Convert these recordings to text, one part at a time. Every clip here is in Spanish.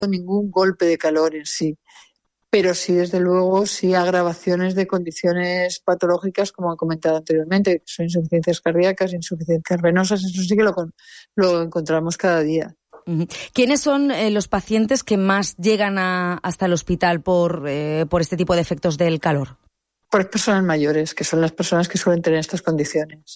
ningún golpe de calor en sí. Pero sí, desde luego, sí agravaciones de condiciones patológicas, como he comentado anteriormente, que son insuficiencias cardíacas, insuficiencias venosas, eso sí que lo encontramos cada día. ¿Quiénes son los pacientes que más llegan hasta el hospital por este tipo de efectos del calor? Pues personas mayores, que son las personas que suelen tener estas condiciones.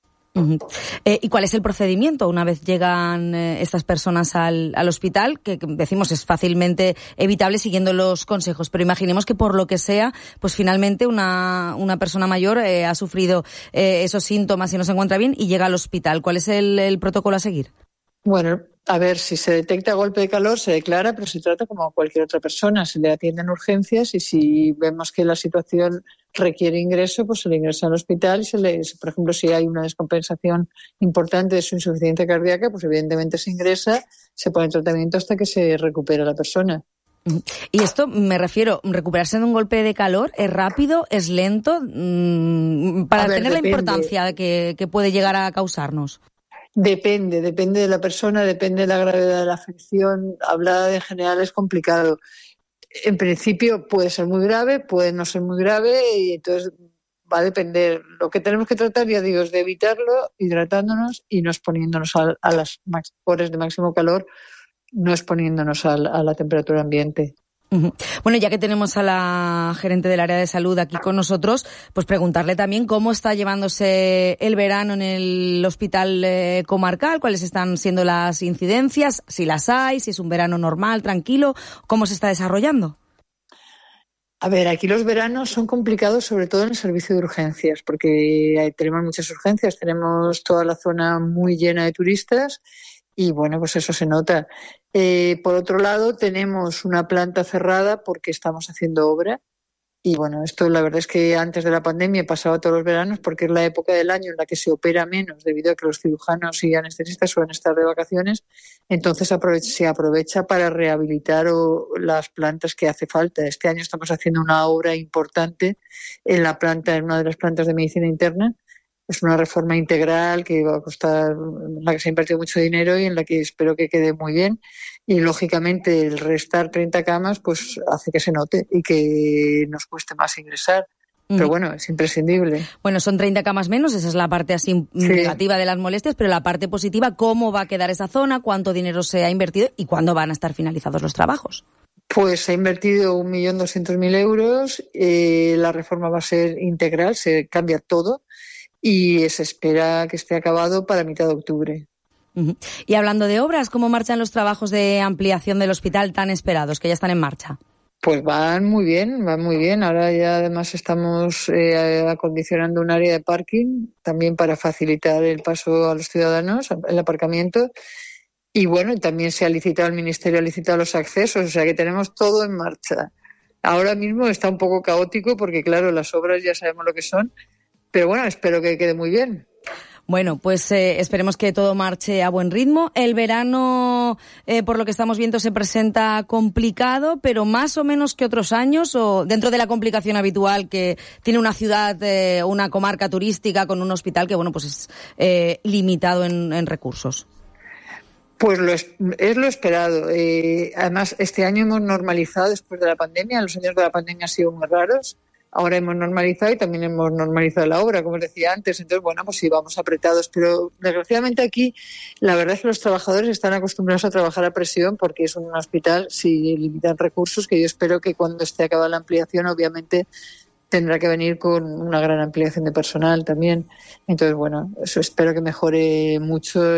¿Y cuál es el procedimiento una vez llegan estas personas al hospital? Que decimos es fácilmente evitable siguiendo los consejos, pero imaginemos que por lo que sea, pues finalmente una persona mayor ha sufrido esos síntomas y no se encuentra bien y llega al hospital. ¿Cuál es el protocolo a seguir? Bueno, a ver, si se detecta golpe de calor se declara, pero se trata como a cualquier otra persona. Se le atienden urgencias y si vemos que la situación requiere ingreso, pues se le ingresa al hospital y por ejemplo, si hay una descompensación importante de su insuficiencia cardíaca, pues evidentemente se ingresa, se pone en tratamiento hasta que se recupera la persona. Y esto me refiero, recuperarse de un golpe de calor, ¿es rápido, es lento? Para tener la importancia que puede llegar a causarnos. Depende de la persona, depende de la gravedad de la afección. Hablar en general es complicado. En principio puede ser muy grave, puede no ser muy grave y entonces va a depender. Lo que tenemos que tratar, ya digo, es de evitarlo hidratándonos y no exponiéndonos a las horas de máximo calor, no exponiéndonos a la temperatura ambiente. Bueno, ya que tenemos a la gerente del área de salud aquí con nosotros, pues preguntarle también cómo está llevándose el verano en el hospital comarcal, cuáles están siendo las incidencias, si las hay, si es un verano normal, tranquilo, cómo se está desarrollando. A ver, aquí los veranos son complicados, sobre todo en el servicio de urgencias, porque tenemos muchas urgencias, tenemos toda la zona muy llena de turistas y bueno, pues eso se nota. Por otro lado, tenemos una planta cerrada porque estamos haciendo obra y bueno, esto la verdad es que antes de la pandemia pasaba todos los veranos porque es la época del año en la que se opera menos debido a que los cirujanos y anestesistas suelen estar de vacaciones, entonces se aprovecha para rehabilitar las plantas que hace falta. Este año estamos haciendo una obra importante en una de las plantas de medicina interna. Es una reforma integral que va a costar, en la que se ha invertido mucho dinero y en la que espero que quede muy bien. Y lógicamente el restar 30 camas pues hace que se note y que nos cueste más ingresar. Pero bueno, es imprescindible. Bueno, son 30 camas menos, esa es la parte así negativa de las molestias, pero la parte positiva, ¿cómo va a quedar esa zona? ¿Cuánto dinero se ha invertido? ¿Y cuándo van a estar finalizados los trabajos? Pues se ha invertido 1.200.000 euros. La reforma va a ser integral, se cambia todo. Y se espera que esté acabado para mitad de octubre. Y hablando de obras, ¿cómo marchan los trabajos de ampliación del hospital tan esperados, que ya están en marcha? Pues van muy bien. Ahora ya además estamos acondicionando un área de parking también para facilitar el paso a los ciudadanos, el aparcamiento. Y bueno, también el Ministerio ha licitado los accesos, o sea que tenemos todo en marcha. Ahora mismo está un poco caótico porque claro, las obras ya sabemos lo que son. Pero bueno, espero que quede muy bien. Bueno, pues esperemos que todo marche a buen ritmo. El verano, por lo que estamos viendo, se presenta complicado, pero más o menos que otros años, o dentro de la complicación habitual que tiene una ciudad, una comarca turística con un hospital que, bueno, pues es limitado en recursos. Pues es lo esperado. Además, este año hemos normalizado después de la pandemia. Los años de la pandemia han sido muy raros. Ahora hemos normalizado y también hemos normalizado la obra, como os decía antes. Entonces, bueno, pues sí, vamos apretados. Pero, desgraciadamente, aquí la verdad es que los trabajadores están acostumbrados a trabajar a presión porque es un hospital, si limitan recursos, que yo espero que cuando esté acabada la ampliación, obviamente, tendrá que venir con una gran ampliación de personal también. Entonces, bueno, eso espero que mejore mucho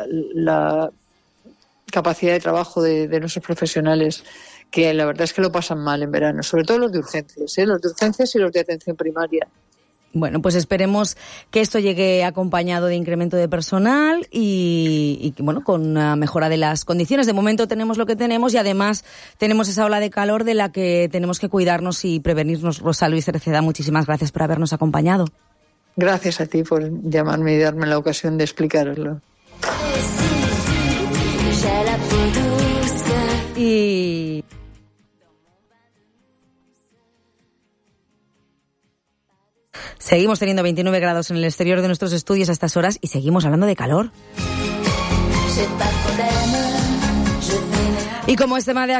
la capacidad de trabajo de nuestros profesionales, que la verdad es que lo pasan mal en verano, sobre todo los de urgencias, los de urgencias y los de atención primaria. Bueno, pues esperemos que esto llegue acompañado de incremento de personal y bueno, con una mejora de las condiciones. De momento tenemos lo que tenemos y además tenemos esa ola de calor de la que tenemos que cuidarnos y prevenirnos. Rosa Luis Cerceda, muchísimas gracias por habernos acompañado. Gracias a ti por llamarme y darme la ocasión de explicároslo. Y seguimos teniendo 29 grados en el exterior de nuestros estudios a estas horas y seguimos hablando de calor. Y como es tema de